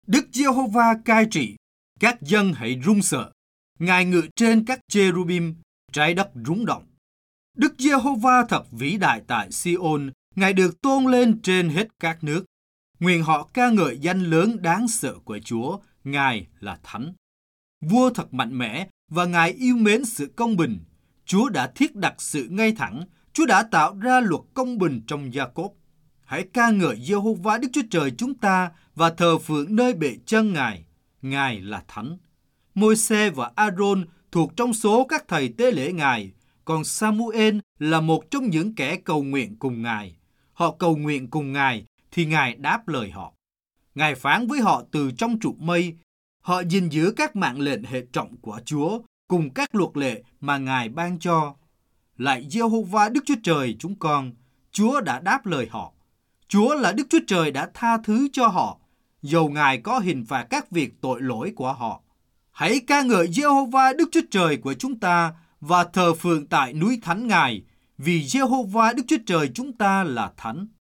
Đức Giê-hô-va cai trị, các dân hãy run sợ. Ngài ngự trên các cherubim, trái đất rúng động. Đức Giê-hô-va thật vĩ đại tại Si-ôn, Ngài được tôn lên trên hết các nước. Nguyện họ ca ngợi danh lớn đáng sợ của Chúa, Ngài là Thánh. Vua thật mạnh mẽ và Ngài yêu mến sự công bình. Chúa đã thiết đặt sự ngay thẳng, Chúa đã tạo ra luật công bình trong Gia-cốp. Hãy ca ngợi Giê-hô-va Đức Chúa Trời chúng ta và thờ phượng nơi bệ chân Ngài. Ngài là Thánh. Môi-se và A-rôn thuộc trong số các thầy tế lễ Ngài, còn Sa-mu-ên là một trong những kẻ cầu nguyện cùng Ngài. Họ cầu nguyện cùng Ngài thì Ngài đáp lời họ. Ngài phán với họ từ trong trụ mây. Họ gìn giữ các mạng lệnh hệ trọng của Chúa cùng các luật lệ mà Ngài ban cho. Lạy Giê-hô-va Đức Chúa Trời chúng con, Chúa đã đáp lời họ. Chúa là Đức Chúa Trời đã tha thứ cho họ, dầu Ngài có hình phạt các việc tội lỗi của họ. Hãy ca ngợi Giê-hô-va Đức Chúa Trời của chúng ta và thờ phượng tại núi thánh Ngài, vì Giê-hô-va Đức Chúa Trời chúng ta là Thánh.